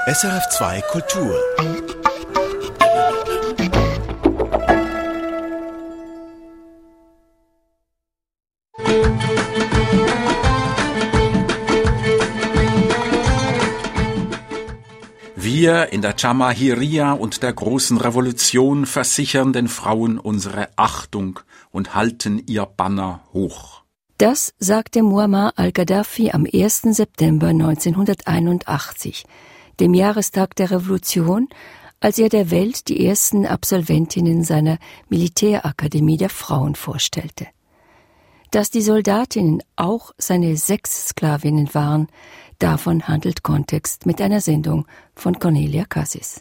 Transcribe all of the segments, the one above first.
SRF2 Kultur. Wir in der Jamahiriya und der großen Revolution versichern den Frauen unsere Achtung und halten ihr Banner hoch. Das sagte Muammar al-Gaddafi am 1. September 1981, dem Jahrestag der Revolution, als er der Welt die ersten Absolventinnen seiner Militärakademie der Frauen vorstellte. Dass die Soldatinnen auch seine Sexsklavinnen waren, davon handelt Kontext mit einer Sendung von Cornelia Cassis.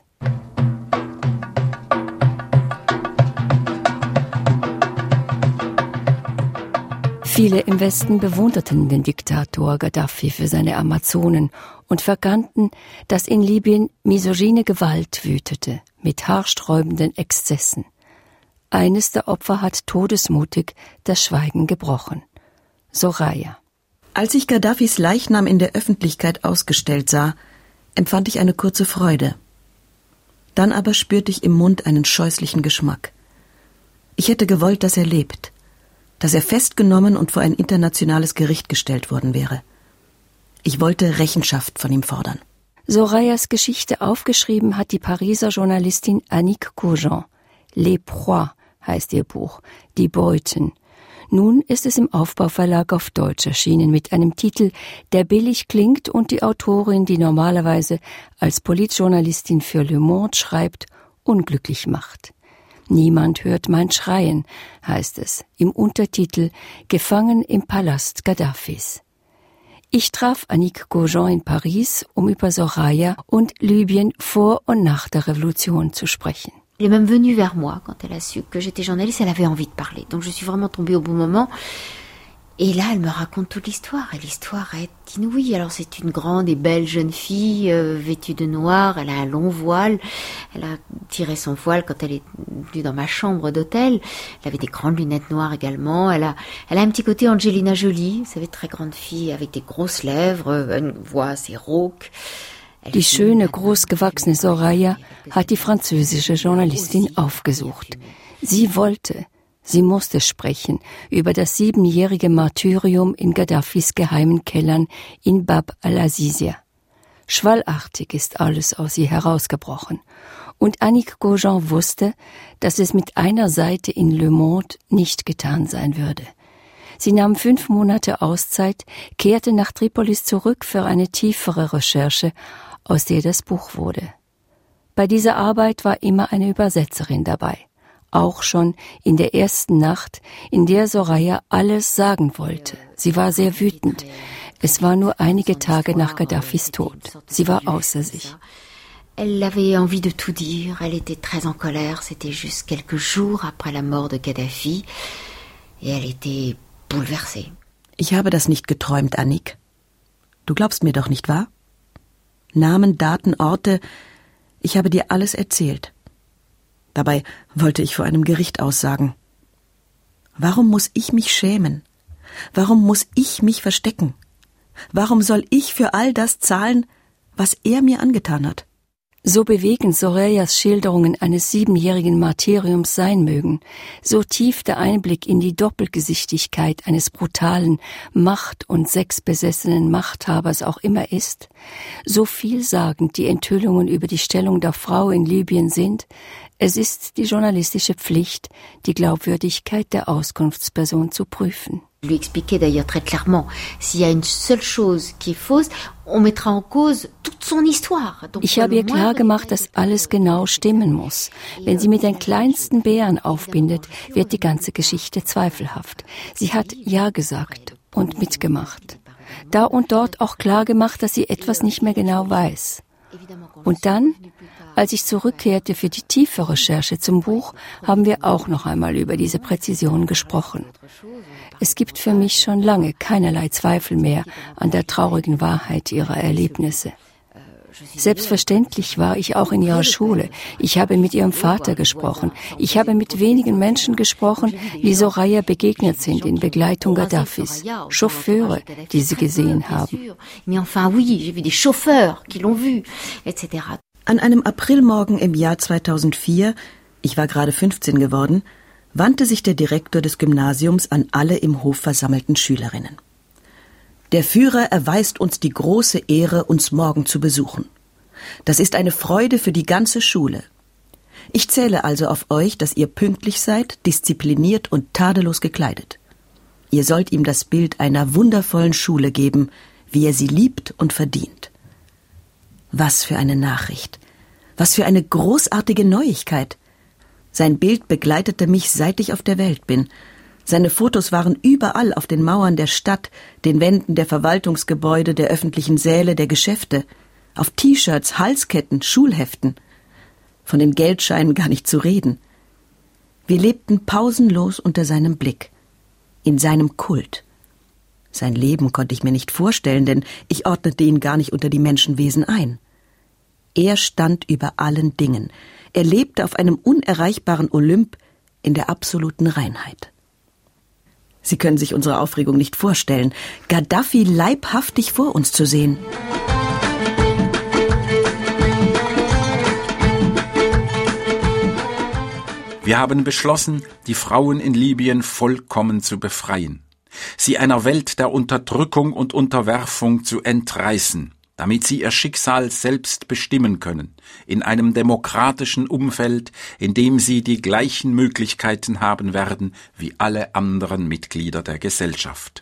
Viele im Westen bewunderten den Diktator Gaddafi für seine Amazonen und verkannten, dass in Libyen misogyne Gewalt wütete, mit haarsträubenden Exzessen. Eines der Opfer hat todesmutig das Schweigen gebrochen. Soraya. Als ich Gaddafis Leichnam in der Öffentlichkeit ausgestellt sah, empfand ich eine kurze Freude. Dann aber spürte ich im Mund einen scheußlichen Geschmack. Ich hätte gewollt, dass er lebt, dass er festgenommen und vor ein internationales Gericht gestellt worden wäre. Ich wollte Rechenschaft von ihm fordern. Sorayas Geschichte aufgeschrieben hat die Pariser Journalistin Annick Cogent. Les Proies heißt ihr Buch, Die Beuten. Nun ist es im Aufbauverlag auf Deutsch erschienen mit einem Titel, der billig klingt und die Autorin, die normalerweise als Politjournalistin für Le Monde schreibt, unglücklich macht. Niemand hört mein Schreien, heißt es, im Untertitel Gefangen im Palast Gaddafis. Ich traf Annick Cogent in Paris, um über Soraya und Libyen vor und nach der Revolution zu sprechen. Elle est même venue vers moi quand elle a su que j'étais journaliste, elle avait envie de parler. Donc je suis vraiment tombée au bon moment. Et là, elle me raconte toute l'histoire. Et l'histoire est inouïe. Alors c'est une grande et belle jeune fille vêtue de noir. Elle a un long voile. Elle a tiré son voile quand elle est venue dans ma chambre d'hôtel. Elle avait des grandes lunettes noires également. Elle a un petit côté Angelina Jolie. Vous savez, très grande fille avec des grosses lèvres, une voix assez rauque. Die schöne, großgewachsene Soraya hat die französische Journalistin aufgesucht. Sie musste sprechen über das 7-jährige Martyrium in Gaddafis geheimen Kellern in Bab al-Azizia. Schwallartig ist alles aus ihr herausgebrochen. Und Annick Cogent wusste, dass es mit einer Seite in Le Monde nicht getan sein würde. Sie nahm 5 Monate Auszeit, kehrte nach Tripolis zurück für eine tiefere Recherche, aus der das Buch wurde. Bei dieser Arbeit war immer eine Übersetzerin dabei. Auch schon in der ersten Nacht, in der Soraya alles sagen wollte. Sie war sehr wütend. Es war nur einige Tage nach Gaddafis Tod. Sie war außer sich. Elle avait envie de tout dire. Elle était très en colère. C'était juste quelques jours après la mort de Gaddafi. Et elle était bouleversée. Ich habe das nicht geträumt, Annick. Du glaubst mir doch, nicht wahr? Namen, Daten, Orte. Ich habe dir alles erzählt. Dabei wollte ich vor einem Gericht aussagen. Warum muss ich mich schämen? Warum muss ich mich verstecken? Warum soll ich für all das zahlen, was er mir angetan hat? So bewegend Sorayas Schilderungen eines 7-jährigen Martyriums sein mögen, so tief der Einblick in die Doppelgesichtigkeit eines brutalen, macht- und sexbesessenen Machthabers auch immer ist, so vielsagend die Enthüllungen über die Stellung der Frau in Libyen sind, es ist die journalistische Pflicht, die Glaubwürdigkeit der Auskunftsperson zu prüfen. Je lui expliquais d'ailleurs très clairement, s'il y a une seule chose qui est fausse, on mettra en cause toute son histoire. Ich habe ihr klar gemacht, dass alles genau stimmen muss. Wenn sie mit den kleinsten Bären aufbindet, wird die ganze Geschichte zweifelhaft. Sie hat Ja gesagt und mitgemacht. Da und dort auch klar gemacht, dass sie etwas nicht mehr genau weiß. Und dann, als ich zurückkehrte für die tiefe Recherche zum Buch, haben wir auch noch einmal über diese Präzision gesprochen. Es gibt für mich schon lange keinerlei Zweifel mehr an der traurigen Wahrheit ihrer Erlebnisse. Selbstverständlich war ich auch in ihrer Schule. Ich habe mit ihrem Vater gesprochen. Ich habe mit wenigen Menschen gesprochen, die Soraya begegnet sind in Begleitung Gaddafis. Chauffeure, die sie gesehen haben. An einem Aprilmorgen im Jahr 2004, ich war gerade 15 geworden, wandte sich der Direktor des Gymnasiums an alle im Hof versammelten Schülerinnen. Der Führer erweist uns die große Ehre, uns morgen zu besuchen. Das ist eine Freude für die ganze Schule. Ich zähle also auf euch, dass ihr pünktlich seid, diszipliniert und tadellos gekleidet. Ihr sollt ihm das Bild einer wundervollen Schule geben, wie er sie liebt und verdient. Was für eine Nachricht! Was für eine großartige Neuigkeit! Sein Bild begleitete mich, seit ich auf der Welt bin. Seine Fotos waren überall auf den Mauern der Stadt, den Wänden der Verwaltungsgebäude, der öffentlichen Säle, der Geschäfte, auf T-Shirts, Halsketten, Schulheften. Von den Geldscheinen gar nicht zu reden. Wir lebten pausenlos unter seinem Blick, in seinem Kult. Sein Leben konnte ich mir nicht vorstellen, denn ich ordnete ihn gar nicht unter die Menschenwesen ein. Er stand über allen Dingen. Er lebte auf einem unerreichbaren Olymp in der absoluten Reinheit. Sie können sich unsere Aufregung nicht vorstellen, Gaddafi leibhaftig vor uns zu sehen. Wir haben beschlossen, die Frauen in Libyen vollkommen zu befreien, sie einer Welt der Unterdrückung und Unterwerfung zu entreißen, damit sie ihr Schicksal selbst bestimmen können, in einem demokratischen Umfeld, in dem sie die gleichen Möglichkeiten haben werden wie alle anderen Mitglieder der Gesellschaft.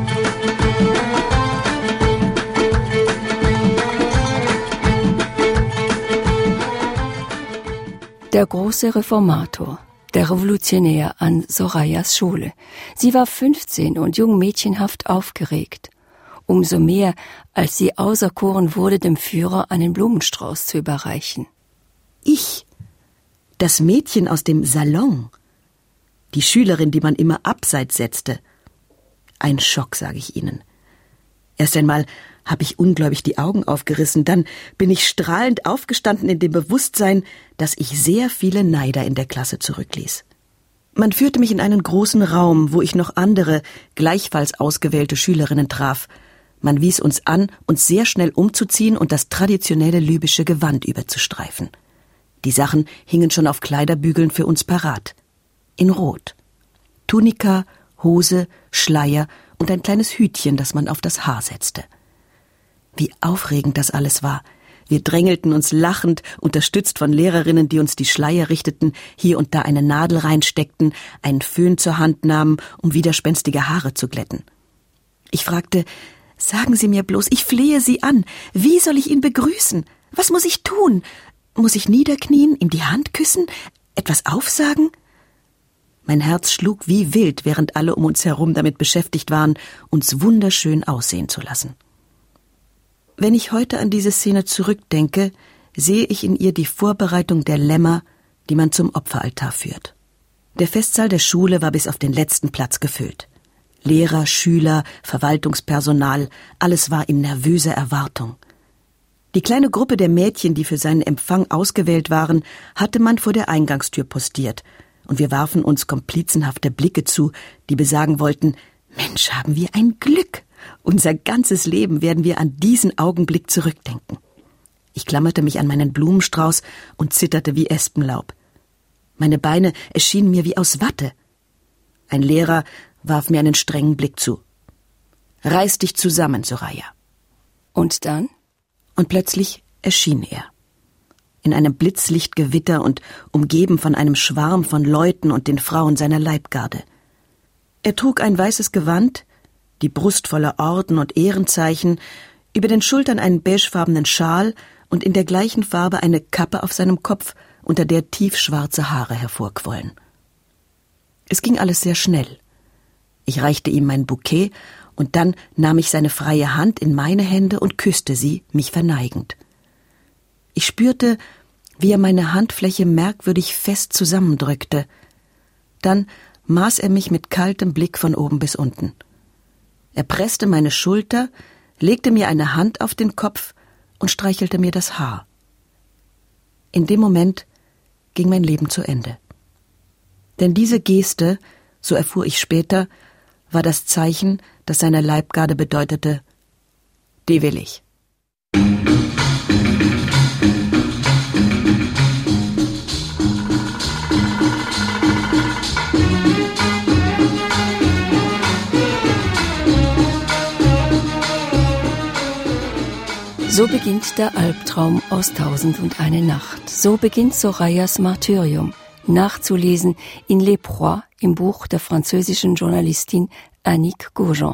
Der große Reformator, der Revolutionär an Sorayas Schule. Sie war 15 und jung mädchenhaft aufgeregt. Umso mehr, als sie auserkoren wurde, dem Führer einen Blumenstrauß zu überreichen. Ich, das Mädchen aus dem Salon, die Schülerin, die man immer abseits setzte. Ein Schock, sage ich Ihnen. Erst einmal habe ich ungläubig die Augen aufgerissen, dann bin ich strahlend aufgestanden in dem Bewusstsein, dass ich sehr viele Neider in der Klasse zurückließ. Man führte mich in einen großen Raum, wo ich noch andere, gleichfalls ausgewählte Schülerinnen traf. Man wies uns an, uns sehr schnell umzuziehen und das traditionelle libysche Gewand überzustreifen. Die Sachen hingen schon auf Kleiderbügeln für uns parat. In Rot. Tunika, Hose, Schleier und ein kleines Hütchen, das man auf das Haar setzte. Wie aufregend das alles war. Wir drängelten uns lachend, unterstützt von Lehrerinnen, die uns die Schleier richteten, hier und da eine Nadel reinsteckten, einen Föhn zur Hand nahmen, um widerspenstige Haare zu glätten. Ich fragte: Sagen Sie mir bloß, ich flehe Sie an. Wie soll ich ihn begrüßen? Was muss ich tun? Muss ich niederknien, ihm die Hand küssen, etwas aufsagen? Mein Herz schlug wie wild, während alle um uns herum damit beschäftigt waren, uns wunderschön aussehen zu lassen. Wenn ich heute an diese Szene zurückdenke, sehe ich in ihr die Vorbereitung der Lämmer, die man zum Opferaltar führt. Der Festsaal der Schule war bis auf den letzten Platz gefüllt. Lehrer, Schüler, Verwaltungspersonal, alles war in nervöser Erwartung. Die kleine Gruppe der Mädchen, die für seinen Empfang ausgewählt waren, hatte man vor der Eingangstür postiert, und wir warfen uns komplizenhafte Blicke zu, die besagen wollten: Mensch, haben wir ein Glück! Unser ganzes Leben werden wir an diesen Augenblick zurückdenken. Ich klammerte mich an meinen Blumenstrauß und zitterte wie Espenlaub. Meine Beine erschienen mir wie aus Watte. Ein Lehrer warf mir einen strengen Blick zu. »Reiß dich zusammen, Soraya.« Und dann? Und plötzlich erschien er. In einem Blitzlichtgewitter und umgeben von einem Schwarm von Leuten und den Frauen seiner Leibgarde. Er trug ein weißes Gewand, die Brust voller Orden und Ehrenzeichen, über den Schultern einen beigefarbenen Schal und in der gleichen Farbe eine Kappe auf seinem Kopf, unter der tiefschwarze Haare hervorquollen. Es ging alles sehr schnell. Ich reichte ihm mein Bouquet, und dann nahm ich seine freie Hand in meine Hände und küsste sie, mich verneigend. Ich spürte, wie er meine Handfläche merkwürdig fest zusammendrückte. Dann maß er mich mit kaltem Blick von oben bis unten. Er presste meine Schulter, legte mir eine Hand auf den Kopf und streichelte mir das Haar. In dem Moment ging mein Leben zu Ende. Denn diese Geste, so erfuhr ich später, war das Zeichen, das seiner Leibgarde bedeutete: Die will ich. So beginnt der Albtraum aus 1001 Nacht. So beginnt Sorayas Martyrium, nachzulesen in Les Proies im Buch der französischen Journalistin Annick Gaujon.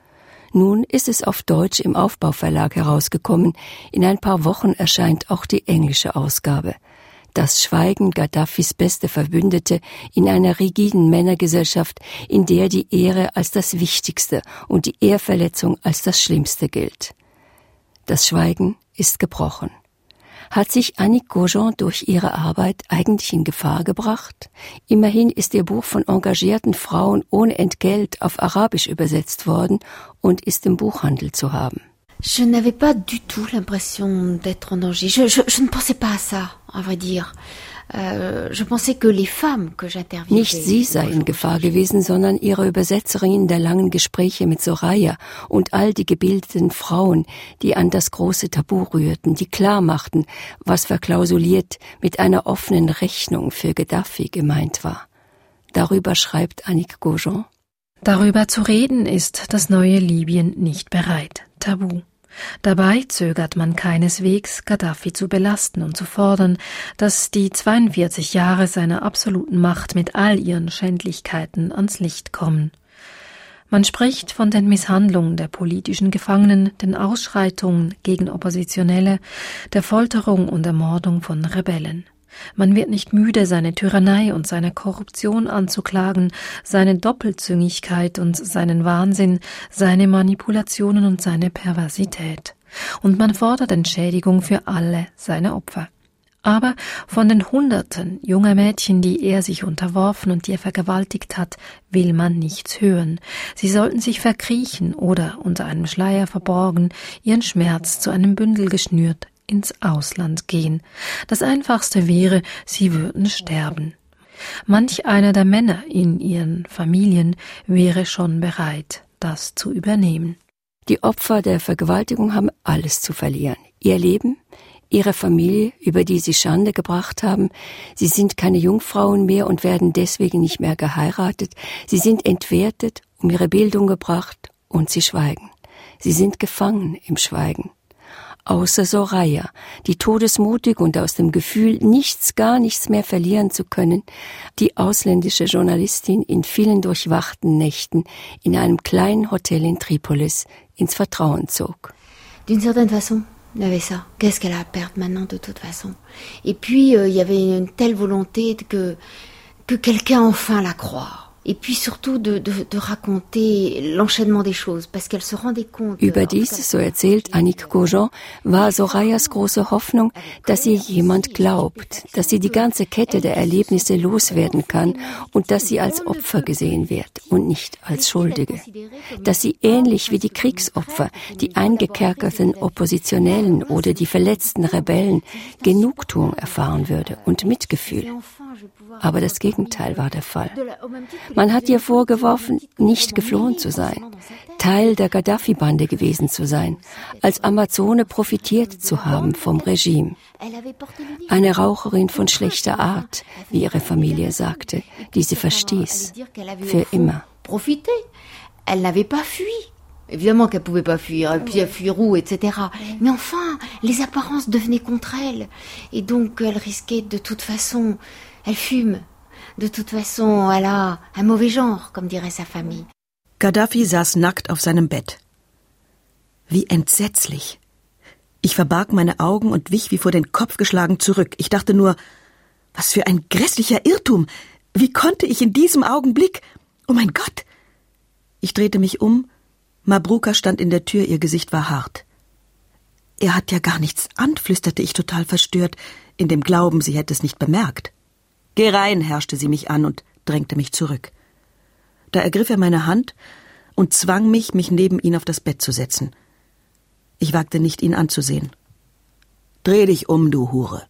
Nun ist es auf Deutsch im Aufbauverlag herausgekommen. In ein paar Wochen erscheint auch die englische Ausgabe. Das Schweigen Gaddafis beste Verbündete in einer rigiden Männergesellschaft, in der die Ehre als das Wichtigste und die Ehrverletzung als das Schlimmste gilt. Das Schweigen ist gebrochen. Hat sich Annick Gaujon durch ihre Arbeit eigentlich in Gefahr gebracht? Immerhin ist ihr Buch von engagierten Frauen ohne Entgelt auf Arabisch übersetzt worden und ist im Buchhandel zu haben. Je n'avais pas du tout l'impression d'être en danger. Je ne pensais pas à ça, à vrai dire. Je pensais que les femmes que j'interviewais... Nicht sie sei in Gefahr gewesen, sondern ihre Übersetzerin der langen Gespräche mit Soraya und all die gebildeten Frauen, die an das große Tabu rührten, die klar machten, was verklausuliert mit einer offenen Rechnung für Gaddafi gemeint war. Darüber schreibt Annick Gaujon: Darüber zu reden ist das neue Libyen nicht bereit. Tabu. Dabei zögert man keineswegs, Gaddafi zu belasten und zu fordern, dass die 42 Jahre seiner absoluten Macht mit all ihren Schändlichkeiten ans Licht kommen. Man spricht von den Misshandlungen der politischen Gefangenen, den Ausschreitungen gegen Oppositionelle, der Folterung und Ermordung von Rebellen. Man wird nicht müde, seine Tyrannei und seine Korruption anzuklagen, seine Doppelzüngigkeit und seinen Wahnsinn, seine Manipulationen und seine Perversität. Und man fordert Entschädigung für alle seine Opfer. Aber von den Hunderten junger Mädchen, die er sich unterworfen und die er vergewaltigt hat, will man nichts hören. Sie sollten sich verkriechen oder unter einem Schleier verborgen, ihren Schmerz zu einem Bündel geschnürt, ins Ausland gehen. Das Einfachste wäre, sie würden sterben. Manch einer der Männer in ihren Familien wäre schon bereit, das zu übernehmen. Die Opfer der Vergewaltigung haben alles zu verlieren. Ihr Leben, ihre Familie, über die sie Schande gebracht haben. Sie sind keine Jungfrauen mehr und werden deswegen nicht mehr geheiratet. Sie sind entwertet, um ihre Bildung gebracht, und sie schweigen. Sie sind gefangen im Schweigen. Außer Soraya, die todesmutig und aus dem Gefühl, gar nichts mehr verlieren zu können, die ausländische Journalistin in vielen durchwachten Nächten in einem kleinen Hotel in Tripolis ins Vertrauen zog. D'une certaine façon, il y avait ça. Qu'est-ce qu'elle a à perdre maintenant de toute façon? Et puis, il y avait une telle volonté que quelqu'un enfin la croie. Et puis surtout de raconter l'enchaînement des choses, parce qu'elle se rendait compte... Überdies, so erzählt Annick Gaujon, war Sorayas große Hoffnung, dass ihr jemand glaubt, dass sie die ganze Kette der Erlebnisse loswerden kann und dass sie als Opfer gesehen wird und nicht als Schuldige. Dass sie ähnlich wie die Kriegsopfer, die eingekerkerten Oppositionellen oder die verletzten Rebellen Genugtuung erfahren würde und Mitgefühl. Aber das Gegenteil war der Fall. Man hat ihr vorgeworfen, nicht geflohen zu sein, Teil der Gaddafi-Bande gewesen zu sein, als Amazone profitiert zu haben vom Regime. Eine Raucherin von schlechter Art, wie ihre Familie sagte, die sie verstieß, für immer. Elle n'avait pas fui. Évidemment qu'elle pouvait pas fuir, et puis elle fuit roux, etc. Mais enfin, les apparences devenaient contre elle. Et donc, elle risquait de toute façon... Elle fume. De toute façon, elle a un mauvais genre, comme dirait sa famille. Gaddafi saß nackt auf seinem Bett. Wie entsetzlich. Ich verbarg meine Augen und wich wie vor den Kopf geschlagen zurück. Ich dachte nur, was für ein grässlicher Irrtum. Wie konnte ich in diesem Augenblick? Oh mein Gott! Ich drehte mich um. Mabruka stand in der Tür, ihr Gesicht war hart. Er hat ja gar nichts an, flüsterte ich total verstört, in dem Glauben, sie hätte es nicht bemerkt. Geh rein, herrschte sie mich an und drängte mich zurück. Da ergriff er meine Hand und zwang mich neben ihn auf das Bett zu setzen. Ich wagte nicht, ihn anzusehen. Dreh dich um, du Hure.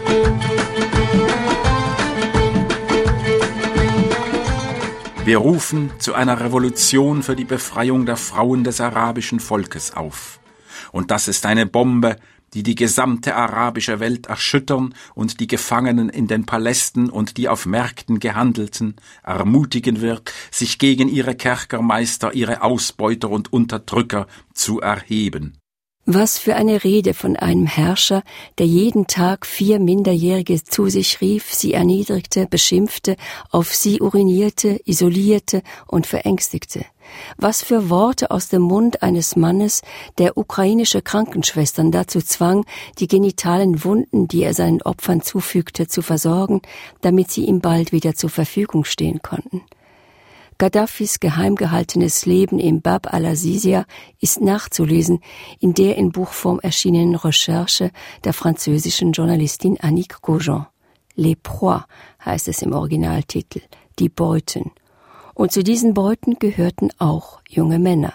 Wir rufen zu einer Revolution für die Befreiung der Frauen des arabischen Volkes auf. Und das ist eine Bombe, die die gesamte arabische Welt erschüttern und die Gefangenen in den Palästen und die auf Märkten Gehandelten ermutigen wird, sich gegen ihre Kerkermeister, ihre Ausbeuter und Unterdrücker zu erheben. Was für eine Rede von einem Herrscher, der jeden Tag 4 Minderjährige zu sich rief, sie erniedrigte, beschimpfte, auf sie urinierte, isolierte und verängstigte. Was für Worte aus dem Mund eines Mannes, der ukrainische Krankenschwestern dazu zwang, die genitalen Wunden, die er seinen Opfern zufügte, zu versorgen, damit sie ihm bald wieder zur Verfügung stehen konnten. Gaddafis geheim gehaltenes Leben im Bab al-Azizia ist nachzulesen in der in Buchform erschienenen Recherche der französischen Journalistin Annick Gaujon. Les Proies heißt es im Originaltitel, die Beuten. Und zu diesen Beuten gehörten auch junge Männer.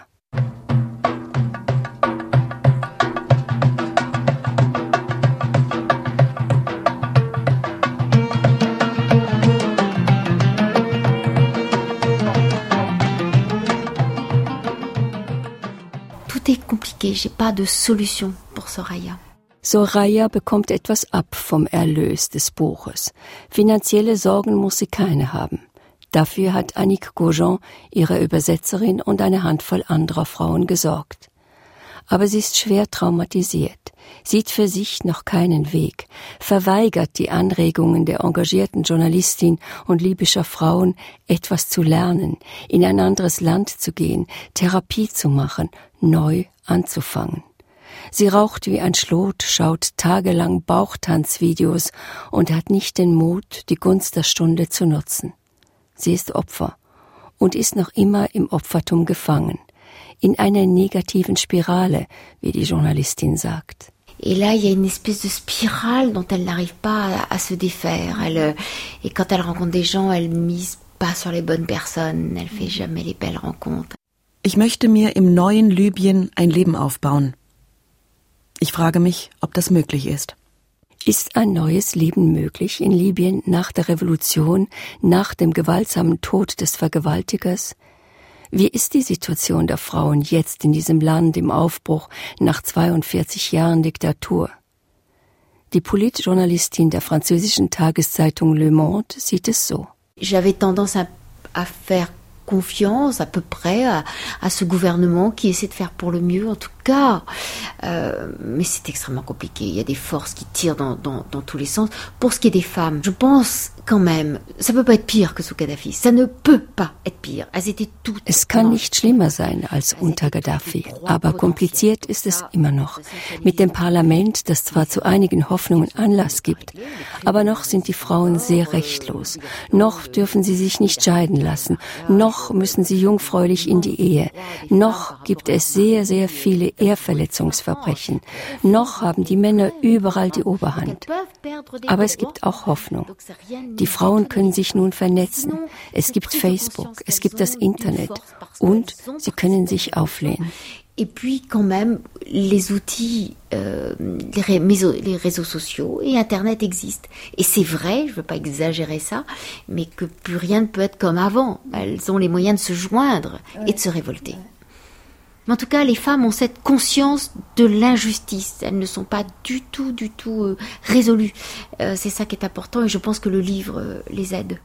Tout est compliqué, j'ai pas de solution pour Soraya. Soraya bekommt etwas ab vom Erlös des Buches. Finanzielle Sorgen muss sie keine haben. Dafür hat Annick Gaujon, ihre Übersetzerin, und eine Handvoll anderer Frauen gesorgt. Aber sie ist schwer traumatisiert, sieht für sich noch keinen Weg, verweigert die Anregungen der engagierten Journalistin und libyscher Frauen, etwas zu lernen, in ein anderes Land zu gehen, Therapie zu machen, neu anzufangen. Sie raucht wie ein Schlot, schaut tagelang Bauchtanzvideos und hat nicht den Mut, die Gunst der Stunde zu nutzen. Sie ist Opfer und ist noch immer im Opfertum gefangen, in einer negativen Spirale, wie die Journalistin sagt. Et là, il y a une espèce de spirale dont elle n'arrive pas à se défaire. Et quand elle rencontre des gens, elle mise pas sur les bonnes personnes. Elle fait jamais les belles rencontres. Ich möchte mir im neuen Libyen ein Leben aufbauen. Ich frage mich, ob das möglich ist. Ist ein neues Leben möglich in Libyen nach der Revolution, nach dem gewaltsamen Tod des Vergewaltigers? Wie ist die Situation der Frauen jetzt in diesem Land im Aufbruch nach 42 Jahren Diktatur? Die Politjournalistin der französischen Tageszeitung Le Monde sieht es so. J'avais tendance à faire confiance à peu près à ce gouvernement qui essaie de faire pour le mieux en tout cas. Mais c'est extrêmement compliqué. Il y a des forces qui tirent dans tous les sens. Pour ce qui est des femmes, je pense quand même, ça peut pas être pire que sous Kadhafi. Ça ne peut pas être pire. Elles étaient toutes. Es kann nicht schlimmer sein als unter Gaddafi, aber kompliziert ist es immer noch. Mit dem Parlament, das zwar zu einigen Hoffnungen Anlass gibt, aber noch sind die Frauen sehr rechtlos. Noch dürfen sie sich nicht scheiden lassen. Noch müssen sie jungfräulich in die Ehe. Noch gibt es sehr, sehr viele Ehrverletzungsverbrechen. Noch haben die Männer überall die Oberhand. Aber es gibt auch Hoffnung. Die Frauen können sich nun vernetzen. Es gibt Facebook, es gibt das Internet und sie können sich auflehnen. Et puis quand même, les outils, les réseaux sociaux et Internet existent. Et c'est vrai, je ne veux pas exagérer ça, mais que plus rien ne peut être comme avant. Elles ont les moyens de se joindre et de se révolter. Mais en tout cas, les femmes ont cette conscience de l'injustice. Elles ne sont pas du tout résolues. C'est ça qui est important et je pense que le livre les aide.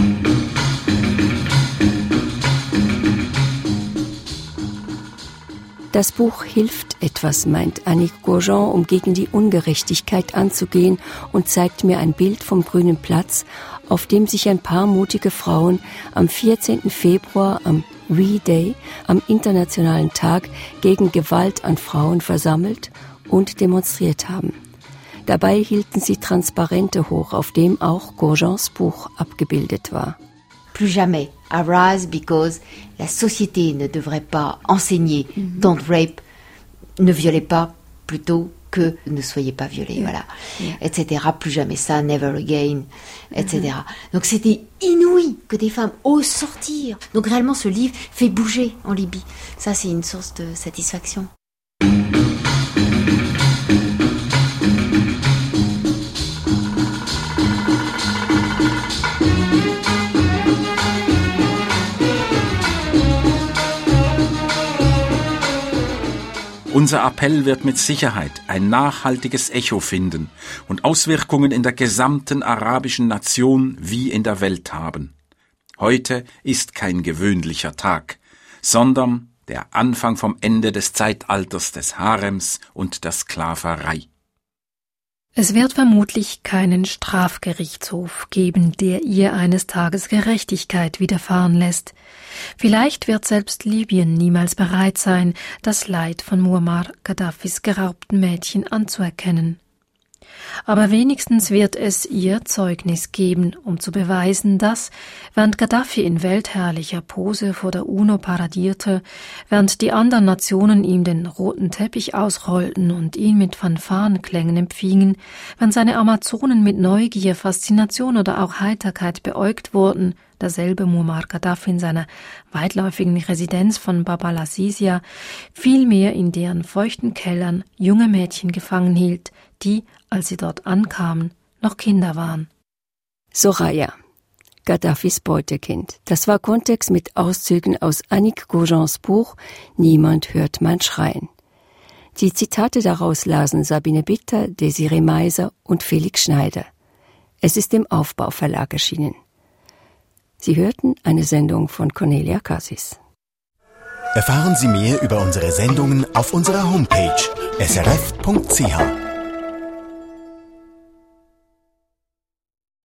Das Buch hilft etwas, meint Annick Gaujon, um gegen die Ungerechtigkeit anzugehen und zeigt mir ein Bild vom Grünen Platz, auf dem sich ein paar mutige Frauen am 14. Februar, am We-Day, am Internationalen Tag gegen Gewalt an Frauen versammelt und demonstriert haben. Dabei hielten sie Transparente hoch, auf dem auch Gaujons Buch abgebildet war. Plus jamais. Arise because la société ne devrait pas enseigner don't rape, ne violez pas plutôt que ne soyez pas violés, voilà, etc. Plus jamais ça, never again, etc. Donc c'était inouï que des femmes osent sortir. Donc réellement ce livre fait bouger en Libye. Ça c'est une source de satisfaction. Unser Appell wird mit Sicherheit ein nachhaltiges Echo finden und Auswirkungen in der gesamten arabischen Nation wie in der Welt haben. Heute ist kein gewöhnlicher Tag, sondern der Anfang vom Ende des Zeitalters des Harems und der Sklaverei. Es wird vermutlich keinen Strafgerichtshof geben, der ihr eines Tages Gerechtigkeit widerfahren lässt. Vielleicht wird selbst Libyen niemals bereit sein, das Leid von Muammar Gaddafis geraubten Mädchen anzuerkennen. Aber wenigstens wird es ihr Zeugnis geben, um zu beweisen, dass, während Gaddafi in weltherrlicher Pose vor der UNO paradierte, während die anderen Nationen ihm den roten Teppich ausrollten und ihn mit Fanfarenklängen empfingen, während seine Amazonen mit Neugier, Faszination oder auch Heiterkeit beäugt wurden, derselbe Muammar Gaddafi in seiner weitläufigen Residenz von Bab al-Azizia vielmehr in deren feuchten Kellern junge Mädchen gefangen hielt, die, als sie dort ankamen, noch Kinder waren. Soraya, Gaddafis Beutekind. Das war Kontext mit Auszügen aus Annick Gaugens Buch »Niemand hört mein Schreien«. Die Zitate daraus lasen Sabine Bitter, Desiree Meiser und Felix Schneider. Es ist im Aufbau Verlag erschienen. Sie hörten eine Sendung von Cornelia Cassis. Erfahren Sie mehr über unsere Sendungen auf unserer Homepage srf.ch.